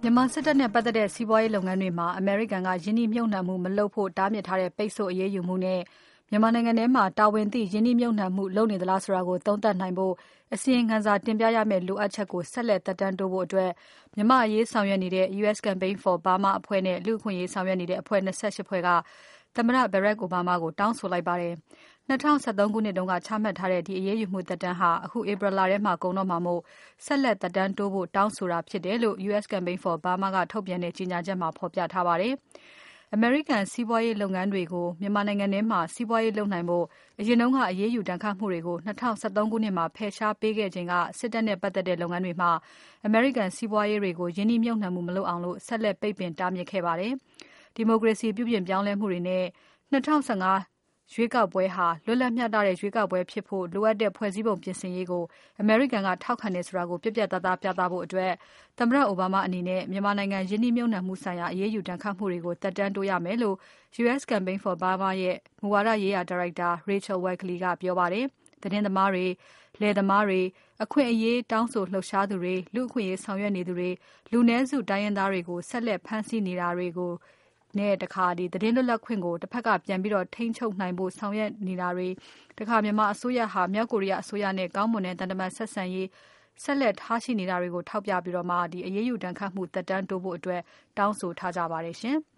မြန်မာစစ်တပ်နဲ့ပတ်သက်တဲ့စီးပွားရေးလုပ်ငန်းတွေမှာအမေရိကန်ကယင်းနှိမ့်မြှုပ်နှံမှုမလုပ်ဖို့တားမြစ်ထားတဲ့ပိတ်ဆို့အရေးယူမှုနဲ့မြန်မာနိုင်ငံထဲမှာတာဝန်သိယင်းနှိမ့်မြှုပ်နှံမှုလုပ်နေသလားဆိုတာကိုသုံးသပ်နိုင်ဖို့အစီရင်ခံစာတင်ပြရမယ့်လိုအပ်ချက်ကိုဆက်လက်သက်တမ်းတိုးဖို့အတွက်မြန်မာအရေးဆောင်ရွက်နေတဲ့ US Campaign for Burma အဖွဲ့နဲ့လူ့အခွင့်အရေးဆောင်ရွက်နေတဲ့အဖွဲ့28ဖွဲ့ကသမ္မတ Barack Obama ကိုတောင်းဆိုလိုက်ပါတယ်။ 2013ခုနှစ်တုန်းကချမှတ်ထားတဲ့ဒီအရေးယူမှုသက်တမ်းဟာအခု April လထဲမှာကုန်တော့မှာမို့ဆက်လက်သက်တမ်းတိုးဖို့တောင်းဆိုတာဖြစ်တယ်လို့ US Campaign for Burma ကထုတ်ပြန်တဲ့ကြေညာချက်မှာဖော်ပြထားပါတယ်။ အမေရိကန်စီးပွားရေးလုပ်ငန်းတွေကိုမြန်မာနိုင်ငံထဲမှာစီးပွားရေးလုပ်နိုင်ဖို့အရင်ကအရေးယူဒဏ်ခတ်မှုတွေကို2013ခုနှစ်မှာဖယ်ရှားပေးခဲ့ချိန်ကစစ်တပ်နဲ့ပတ်သက်တဲ့လုပ်ငန်းတွေမှာအမေရိကန်စီးပွားရေးတွေကိုယင်းနှိမ့်မြှုပ်နှံမှုမလုပ်အောင်ဆက်လက်ပိတ်ပင်တားမြစ်ခဲ့ပါတယ်။ ဒီမိုကရေစီပြုပြင်ပြောင်းလဲမှုတွေနဲ့2015ရွေးကောက်ပွဲဟာလွတ်လပ်မျှတတဲ့ရွေးကောက်ပွဲဖြစ်ဖို့လိုအပ်တဲ့ဖွဲ့စည်းပုံပြင်ဆင်ရေးကိုအမေရိကန်ကထောက်ခံတယ်ဆိုတာကိုပြတ်ပြတ်သားသားပြသဖို့အတွက်သမ္မတအိုဘားမားအနေနဲ့မြန်မာနိုင်ငံယင်းနှိမ့်မြှုပ်နှံမှုဆိုင်ရာအရေးယူဒဏ်ခတ်မှုတွေကိုသက်တမ်းတိုးရမယ်လို့ US Campaign for Burma ရဲ့မူဝါဒရေးရာဒါရိုက်တာ Rachel Wakely ကပြောပါတယ်။ သတင်းသမားတွေလယ်သမားတွေအခွင့်အရေးတောင်းဆိုလှုပ်ရှားသူတွေလူ့အခွင့်အရေးဆောင်ရွက်နေသူတွေလူနည်းစုတိုင်းရင်းသားတွေကိုဆက်လက်ဖမ်းဆီးနေတာတွေကိုနဲ့သတင်းလွတ်လပ်ခွင့်ကိုတဖက်ကပြန်ပြီးထိန်းချုပ်နိုင်ဖို့ဆောင်ရွက်နေတာတွေမြန်မာအစိုးရဟာမြောက်ကိုရီးယားအစိုးရနဲ့ကောင်းမွန်တဲ့သံတမန်ဆက်ဆံရေးဆက်လက်ထားရှိနေတာတွေကိုထောက်ပြပြီးအရေးယူဒဏ်ခတ်မှုသက်တမ်းတိုးဖို့အတွက်တောင်းဆိုထားကြပါတယ်ရှင်။